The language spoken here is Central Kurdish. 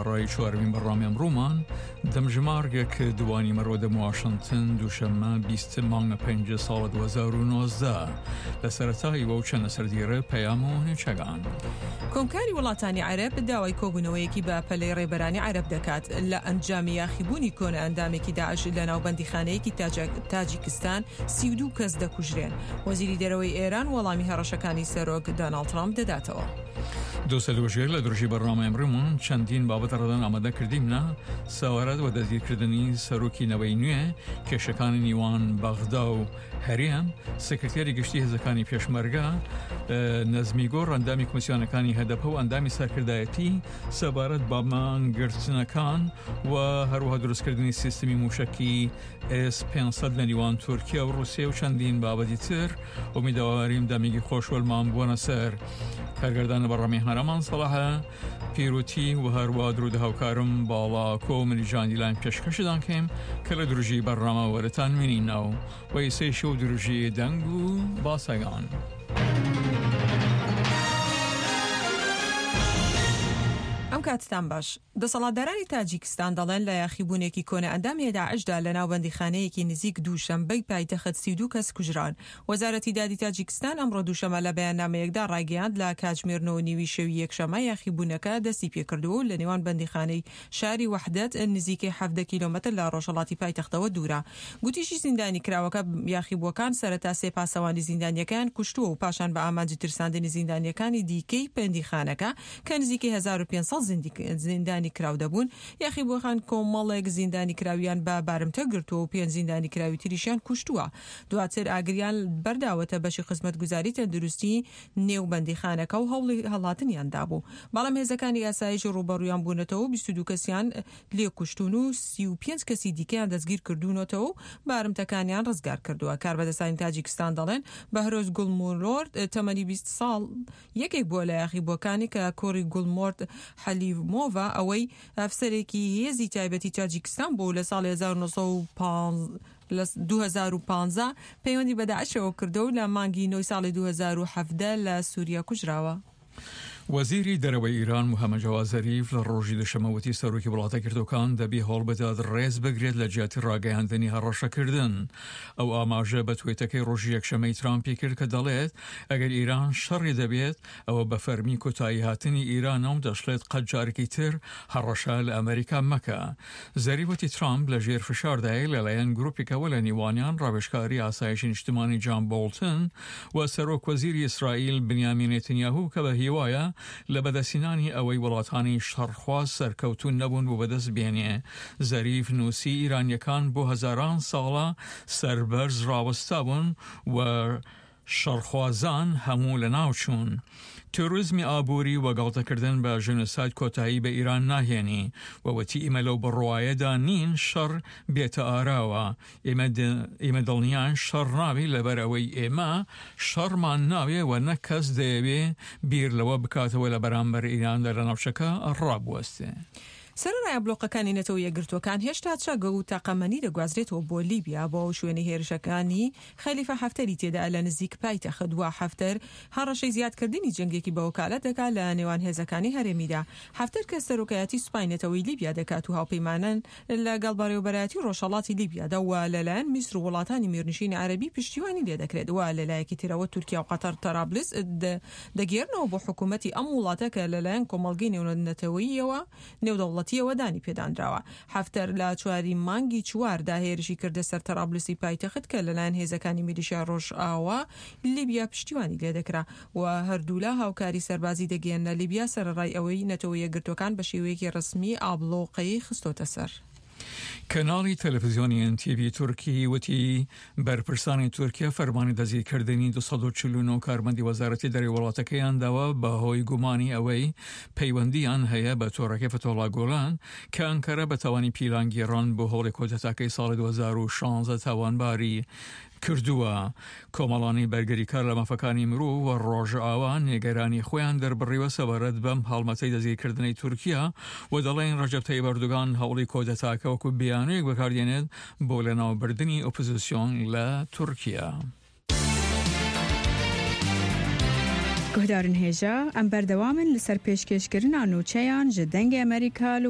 ژمارەی چوارمین بەڕامیان ڕوومان دەمژمارگێک دوانی مەرۆدەم واشنگتن دووشەممە 20 مانگە 5 ساڵە 2019 لە سەرەتایی وە و چەندە سەردیرە پەیام و هێچەگان. کۆمکاری وڵاتانی عەرەب داوای کۆبوونەوەیەکی بە پەلەی ڕێبەرانی عەرەب دەکات لە ئەنجامی یاخیبوونی کۆنە ئەندامێکی داعش لە ناوبەندیخانەیەکی تاجیکستان 32 کەس دەکوژرێن. وەزیری دەرەوەی ئێران وەڵامی هەڕەشەکانی سەرۆک دۆناڵد ترامپ دەداتەوە. دووسەدوژێر لە درۆژی بەڕامە ئەمڕۆمان چەندین بابەت ڕەدەن ئامادە کردیمە سەوارەت و دەستگیرکردنی سەرۆکینەوەی نوێ کێشەکانی نیوان بەغدا و هەرێم سکرتێری گشتی هێزەکانی پێشمەرگە نەزمیگۆ ڕەندامی کۆمیسیۆنەکانی هەدەپە و ئەندامی سەرکردایەتی سەبارەت بە مانگرتنەکان و هەروەها دروستکردنی سیستمی موشکی S-500 لە نیوان تورکیا و رووسیا و چەندین بابەتی تر ئومیداواریم دەمیگی خۆشوەلمان بوونە سەر کارگەردان بەڕامی هەرەمان سەڵاحە پیرۆتی و هەروە درود هاوکارم باڵا کۆ منیژانی لاین پێشکەشدان کەم کە لە دروژی بەڕامە وەرەتان منینەوە و ئیسەیش و دروژی دەنگ و باسەگان. ئەم کاتتان باش. دەسەڵاتدارانی تاجیکستان دەڵێن لە یاخیبوونێکی کۆنە ئەندامی داعشدا لە ناوبەندیخانەیەکی نزیک دووشەمبەی پایتەخت 32 کەس کوژران. وەزارەتی دادی تاجیکستان ئەمڕۆ دووشەمە لە بەیاننامەیەکدا ڕایگەیاند لە کاتژمێرنەوە نیوی شەوی یەکشەمە یاخیبوونەکە دەستی پێکردووە و لە نێوان بەندیخانەی شاری وەحدەت نزیکەی 17 کیلۆمەتر لە ڕۆژهەڵاتی پایتەختەوە دوورە. گوتیشی زیندانی کراوەکە یاخیبووەکان سەرەتا سێ پاسەوانی زیندانیەکان کوشتووە و پاشان بە ئامانجی ترساندنی زیندانیەکانی دیکەی بەندیخانەکە کە نزیکەی 1500 زیندانی کراو دەبوون. یاخیبووەکان کۆمەڵێک زیندانی کراویان بە بارمتە گرتووە و 5 زیندانی کراوی تریشیان کوشتووە. دواتر ئاگریان بەرداوەتە بەشی خزمەتگوزاری تەندروستی نێو بەندیخانەکە و هەوڵی هەڵاتنیان دابوو. بەڵام هێزەکانی یاساییش ڕوبەڕوویان بوونەتەوە 22 کەسیان لێ کوشتون و 35 کەسی دیکەیان دەستگیر کردوونەتەوە و بارمتەکانیان ڕزگار کردووە. کاربەدەستانی تاجیکستان دەڵێن بەهرۆز گوڵمۆرۆرد تەمەنی 20 ساڵ یەکێک بووە لە یاخیبووەکانی کە کۆڕی گوڵمۆرد حەلیمۆڤە ئەوەی ئەفسەرێکی هێزی تایبەتی تاجیکستان بوو لە ساڵی 2015 پەیوەندی بە داعشەوە کردو و لە مانگی نۆی ساڵی 2017 لە سووریا کوژراوە. وەزیری دەرەوەی ئیران محەممەد جاواد زەریف لە ڕۆژی دووشەمەوەتی سەرۆکی وڵاتە کردەکان دەبی هەوڵ بدات ڕێز بگرێت لە جیاتی ڕاگەیاندنی هەڕەشەکردن. ئەو ئاماژە بە توێتەکەی ڕۆژی یەکشەمەی ترامپی کرد کە دەڵێت ئەگەر ئیران شەڕی دەبێت ئەوە بە فەرمی کۆتایی هاتنی ئیرانە و دەشڵێت قەت جارێکی تر هەڕەشە لە ئەمریکا مەکە. زەریوەتی ترامپ لە ژێر فشاردای لەلایەن گروپێکەوە لە نیوانیان ڕاوێژکاری ئاسایشی نیشتیمانی جان بۆڵتن و سەرۆک وەزیری ئیسرائیل بنیامین نێتنیاهو کە بە هیوایە لە بەدەستینانی ئەوەی وڵاتانی شەڕخواز سەرکەوتون نەبوون بۆ بەدەست بێنێ. زەریف نووسی ئیرانیەکان بۆ هەزاران ساڵە سەربەرز ڕاوەستا بوون و شەڕخوازان هەموو لە ناوچوون. تۆریزمی ئابووری و گاڵتەکردن بە ژنۆساید کۆتایی بە ئیران ناهێنی وەوەتی ئێمە لەو بڕواایەدا نین شەڕ بێتە ئاراوە. ئێمە دڵنیان شەڕ ناوی لەبەر ئەوەی ئێمە شەڕمان ناوێ و نەک کەس دەیەوێ بیر لەوە بکاتەوە لە بەرامبەر ئیران لە ناوچەکە ڕابوەستێ. سەرەڕای بڵۆقەکانی نەتەوە یەکگرتوەکان هێشتا چەگە و تاقەمەنی دەگوازرێتەوە بۆ لیبیا بۆ شوێنەی هێرشەکانی خەلیفە حەفتەری تێدا لە نزیک پایتەخت وا حەفتەر هەڕەشەی زیادکردنی جەنگێکی بە وەکالەت دەکات لە نێوان هێزەکانی هەرێمیدا. حەفتەر کە سەرۆکایەتی سوپاینەتەوەی لیبیا دەکات و هاوپەیمانن لەگەڵ بەڕێوەبەرایەتی ڕۆژهەڵاتی لیبیادا و لەلایەن میسر و وڵاتانی میرنشینی عەرەبی پشتیوانی لێ دەکرێت و لەلایەکی ترەوە تورکیا و قەتەر تەرابلس دەگێرنەوە بۆ حکوومەتی ئەم وڵاتە کە لەلایەن کۆمەڵگەی نێونەتەوەییەوە نێودەوڵەتیەوە دانی پێدانراوە. حەفتەر لە 4 مانگی 4دا هێرشی کردە سەر تەرابلسی پایتەخت کە لەلایەن هێزەکانی میلیشیا ڕۆژئاوا لیبیا پشتیوانی لێ دەکرا و هەردوولا هاوکاری سەربازی دەگەێنە لیبیا سەرڕای ئەوەی نەتەوە یەکگرتوەکان بە شێوەیەکی ڕسمی ئابلۆقەی خستۆتە سەر. کەناڵی تەلەڤیزیۆنی NTV تورکی وتی بەرپرسانی تورکیا فەرمانی دەستگیرکردنی 249 کارمەندی وەزارەتی دەرەوەی وڵاتەکەیان داوە بەهۆی گومانی ئەوەی پەیوەندیان هەیە بە تۆڕەکەی فتۆڵا گۆلان کە ئەنکەرە بەتاوانی پیلانگیڕان بۆ هەوڵی کۆدەتاکەی ساڵی 2016 تاوانباری کردووە. کۆمەڵانی بەرگەریکار لە مافەکانی مرۆڤ و ڕۆژئاوا نێگەرانی خۆیان دەربڕیوە سەبارەت بەم هەڵمەتەی دەستگیرکردنی تورکیا و دەڵێن ڕەجەب تەیب ئەردۆغان هەوڵی کۆدەتاکە وەکو بیانەیەک بەکاردێنێت بۆ لەناوبردنی ئۆپۆزیسیۆن لە تورکیا. گۆدارن هێژە ئەم بەردەوامن لەسەر پێشکەشکردنا نوچەیان ji dengê Amerîka